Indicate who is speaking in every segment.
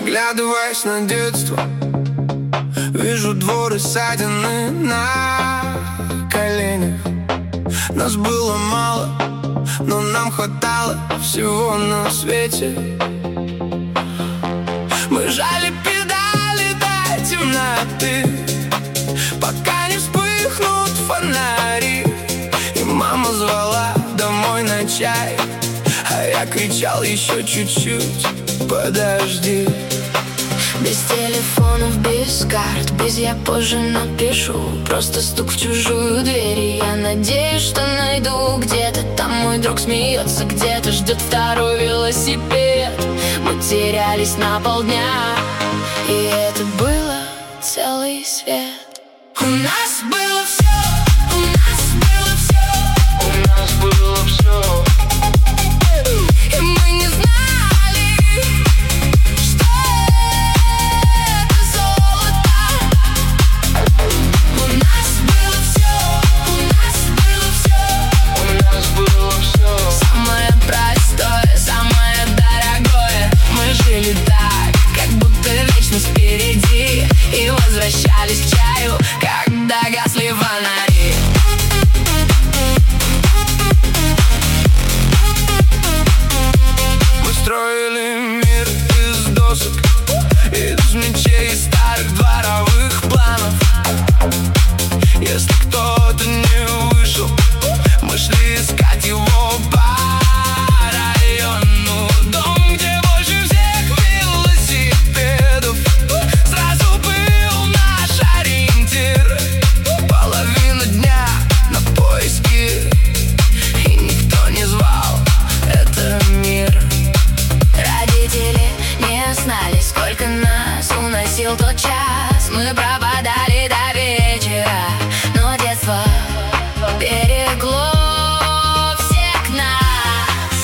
Speaker 1: Оглядываясь на детство, вижу двор и ссадины на коленях. Нас было мало, но нам хватало всего на свете. Мы жали педали до темноты, пока не вспыхнут фонари. И мама звала домой на чай, а я кричал: еще чуть-чуть, подожди.
Speaker 2: Без телефонов, без карт, без «я позже напишу». Просто стук в чужую дверь, и я надеюсь, что найду. Где-то там мой друг смеется, где-то ждет второй велосипед. Мы терялись на полдня, и это было целый свет. У нас было все, у нас было все, у нас было все. И мы не знали, что это золото. У нас было все, у нас было все, у нас было все. Самое простое, самое дорогое. Мы жили так, как будто вечность впереди, и возвращались к чаю, когда гасли фонари.
Speaker 1: Мы строили мир из досок, из мечей и старых дворовых планов. Если кто-то не вышел, мы шли искать его по району. Дом, где больше всех велосипедов, сразу был наш ориентир. Половина дня на поиски, и никто не звал, это мир.
Speaker 2: Родители не знали, сколько нас уносил тот час. Мы пропадали до вечера, но детство берегло всех нас.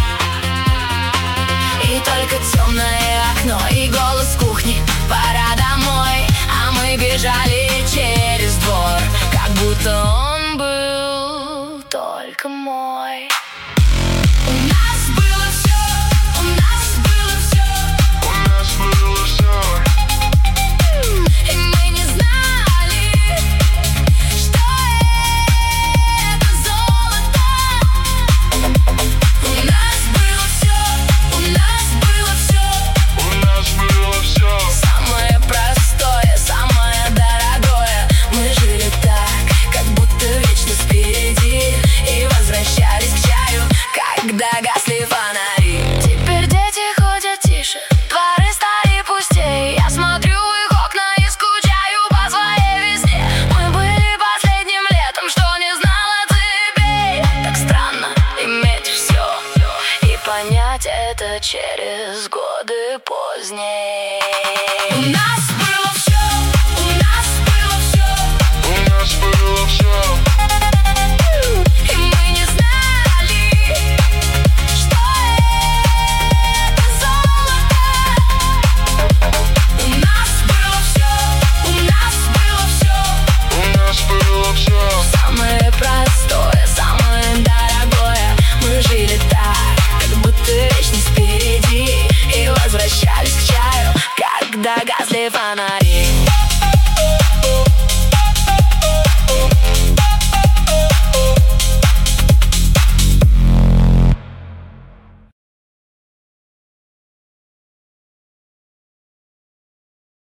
Speaker 2: И только темное окно и голос кухни: пора домой. А мы бежали через двор, как будто он был только мой. У нас было все, у нас было все,
Speaker 1: У нас было все.
Speaker 2: и мы не знали, что это золото. У нас было все, у нас было все,
Speaker 1: У нас было все.
Speaker 2: самое простое, самое дорогое. Мы жили так, как будто вечность впереди, и возвращались к чаю, когда гасли фонари. Теперь дети ходят тише, дворы стали пустей. Я смотрю в их окна и скучаю по своей весне. Мы были последним летом, что не знало цепей. Так странно иметь все и понять это через годы позднее. У нас было все, у нас было все,
Speaker 1: У нас было все.
Speaker 2: и мы не знали, что это золото. У нас было все, у нас было все,
Speaker 1: У нас было все.
Speaker 2: самое простое, самое дорогое. Мы жили так, как будто вечность впереди, и возвращались к чаю, когда гасли фонари.